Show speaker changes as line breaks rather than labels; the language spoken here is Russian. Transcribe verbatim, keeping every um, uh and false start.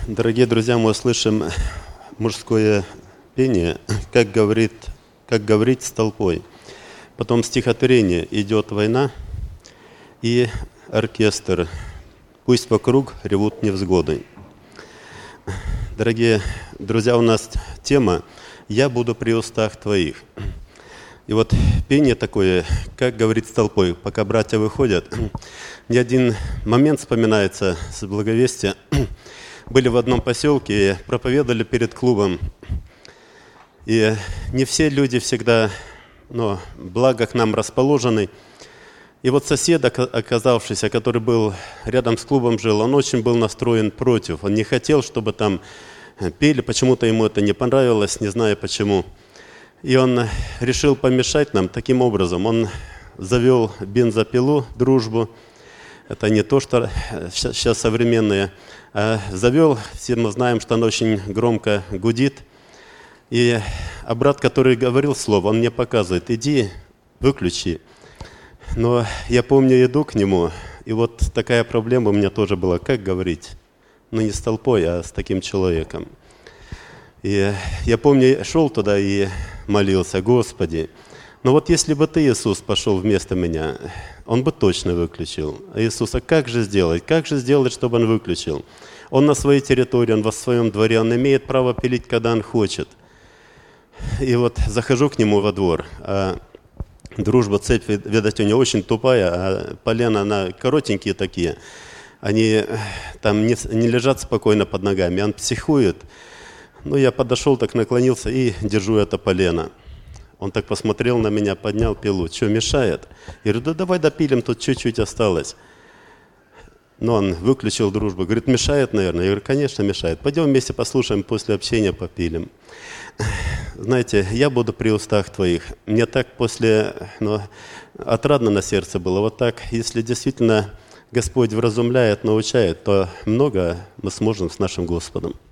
Дорогие друзья, мы услышим мужское пение, как, говорит, как говорить с толпой. Потом стихотворение «Идет война» и оркестр «Пусть вокруг ревут невзгоды». Дорогие друзья, у нас тема «Я буду при устах твоих». И вот пение такое, как говорить с толпой, пока братья выходят. Мне один момент вспоминается с благовестия. Были в одном поселке и проповедовали перед клубом. И не все люди всегда, но благо к нам расположены. И вот сосед, оказавшийся, который был рядом с клубом жил, он очень был настроен против. Он не хотел, чтобы там пели, почему-то ему это не понравилось, не знаю почему. И он решил помешать нам таким образом. Он завел бензопилу, дружбу. Это не то, что сейчас современное. А завел, все мы знаем, что она очень громко гудит. И а брат, который говорил слово, он мне показывает: иди, выключи. Но я помню, иду к нему, и вот такая проблема у меня тоже была. Как говорить? Ну, не с толпой, а с таким человеком. И я помню, шел туда и молился: Господи, ну вот если бы Ты, Иисус, пошел вместо меня, Он бы точно выключил. А Иисус, а как же сделать? Как же сделать, чтобы Он выключил? Он на своей территории, Он во своем дворе, Он имеет право пилить, когда Он хочет. И вот захожу к Нему во двор, а дружба, цепь, видать, у него очень тупая, а полена, она коротенькие такие. Они там не, не лежат спокойно под ногами, Он психует. Ну, я подошел, так наклонился и держу это полено. Он так посмотрел на меня, поднял пилу. Что, мешает? Я говорю: да давай допилим, тут чуть-чуть осталось. Но он выключил дружбу. Говорит: мешает, наверное? Я говорю: конечно, мешает. Пойдем вместе послушаем, после общения попилим. Знаете, я буду при устах твоих. Мне так после, ну, отрадно на сердце было. Вот так, если действительно Господь вразумляет, научает, то много мы сможем с нашим Господом.